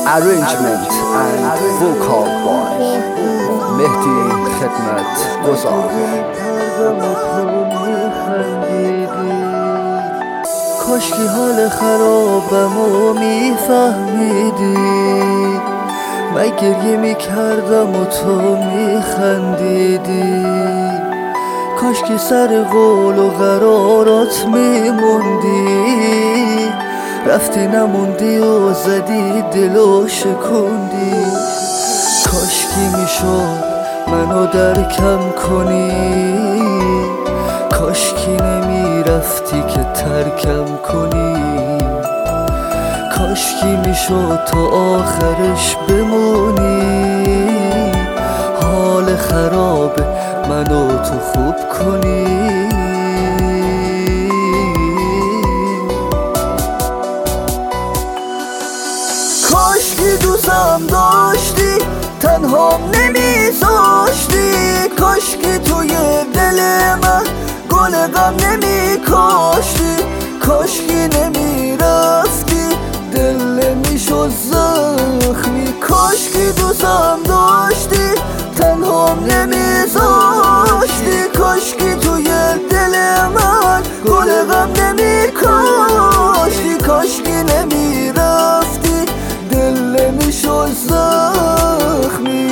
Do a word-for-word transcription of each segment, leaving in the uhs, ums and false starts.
Arrangement and vocal by مهدی خدمت گذار. کاشکی حال خرابمو میفهمیدی، من گریه میکردم و تو میخندیدی. کاشکی سر قول و قرارات میموندی، رفتی نموندی و زدی دل و شکوندی. کاشکی میشد منو درکم کنی، کاشکی نمیرفتی که ترکم کنی. کاشکی میشد تا آخرش بمونی، حال خراب منو تو خوب کنی. کاشکی دوستم داشتی، تنهام نمیذاشتی. کاشکی توی دل من گل غم نمی کاشتی. کاشکی نمیرفتی دل نمیشد زخمی. کاشکی دوستم داشتی، تنهام نمیذاشتی. کاشکی توی دل من گل غم نمی کاشتی. کاشکی نمیرفتی دل نمیشد زخمی.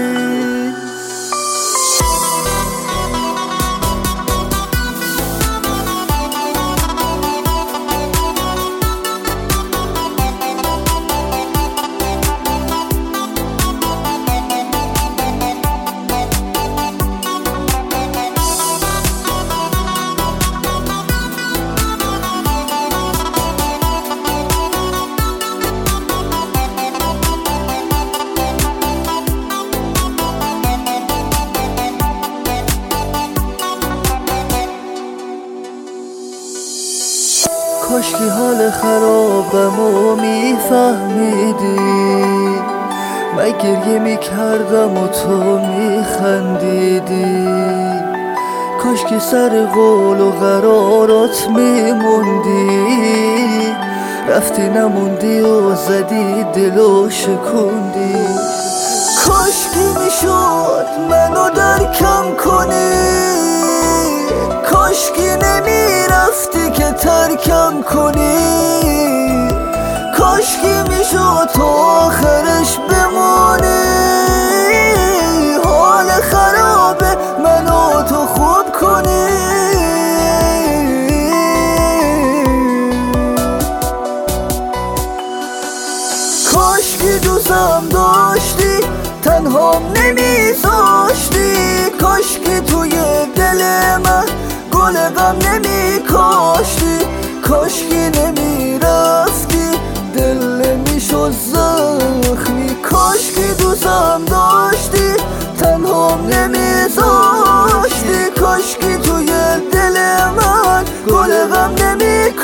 کاشکی حال خرابمو میفهمیدی، من گریه میکردم و تو میخندیدی. کاشکی سر قول و قرارات میموندی، رفتی نموندی و زدی دل و شکوندی. کاشکی میشد منو درکم کنی، کاشکی نمیرفتی که ترکم کنی. کاشکی میشد تا آخرش بمونی، حال خراب منو تو خوب کنی. کاشکی دوستم داشتی، تنهام نمیذاشتی. کاشکی توی دل من گل غم نمی کاشتی. کاشکی نمیرفتی دل نمیشد زخمی. کاشکی دوستم داشتی، تنهام نمیذاشتی. کاشکی توی دل من گل غم نمی